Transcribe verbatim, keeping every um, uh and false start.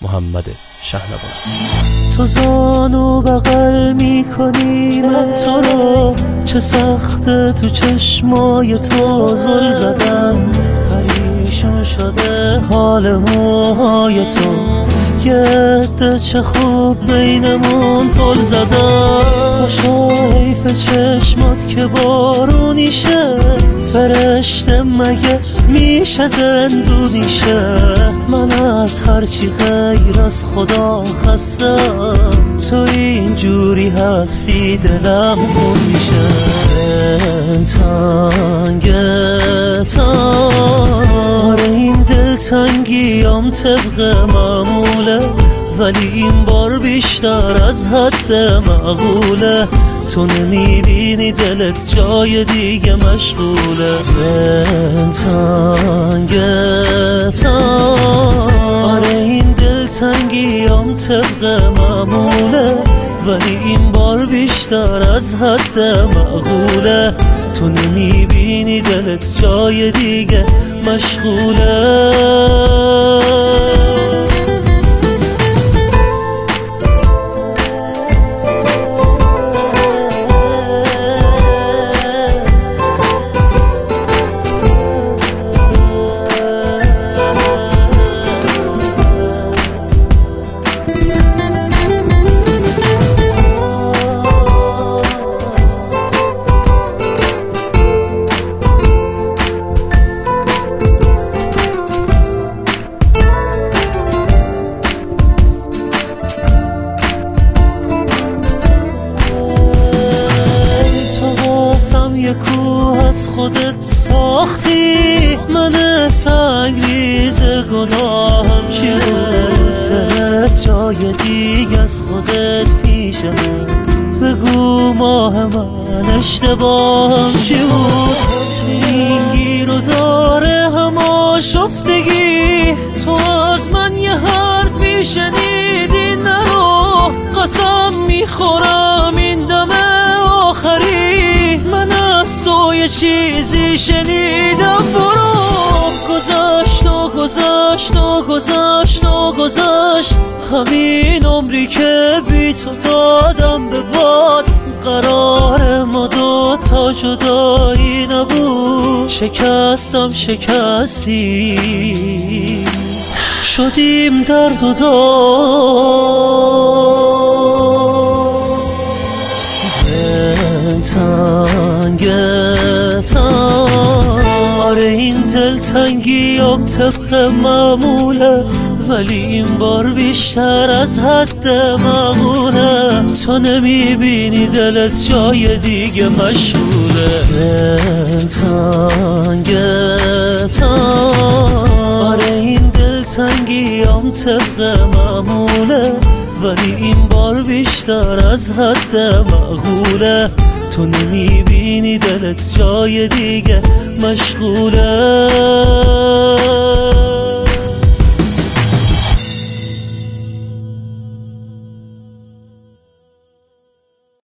محمد شهنواز. تو زانو بغل میکنی من تو رو، چه سخته تو چشمای تو زل زدم. پریشون شده حال موهای تو، یه عده چه خوب بینمون پل زدم. خوشا حیف چشمات که بارونیشه، فرشته مگه میشه زندونیشه. من از هرچی غیر از خدا خستم، تو اینجوری هستی دلم خون میشه. تنگه تاره این دل تنگیام طبق معموله، ولی این بار بیشتر از حد معقوله. تو نمیبینی دلت جای دیگه مشغوله. دل تنگه تاره این دل تنگیام طبق معموله، ولی این بار بیشتر از حد معقوله. تو نمیبینی دلت جای دیگه مشغوله. کوه از خودت ساختی، من سنگریز گناهم چی بود؟ دلت جای دیگه از خودت پیشه، بگو ماه من اشتباهم چی بود؟ این گیر و داره همه شفتگی، تو از من یه حرفی شنیدی نرو. قسم میخورم این دم آخری، من از تو یه چیزی شنیدم. برو گذشت و گذشت و گذشت و گذشت، همین عمری که بی تو دادم به باد. قرار ما دو تا جدایی نبود، شکستم شکستی، شدیم درد و داد. تنگه تاره این دل تنگیام طبق معموله، ولی این بار بیشتر از حد معموله. تو نمیبینی دلت جای دیگه مشغوله. تنگه تاره این دل تنگیام طبق معموله، ولی این بار بیشتر از حد معقوله. تو نمیبینی دلت جای دیگه مشغوله.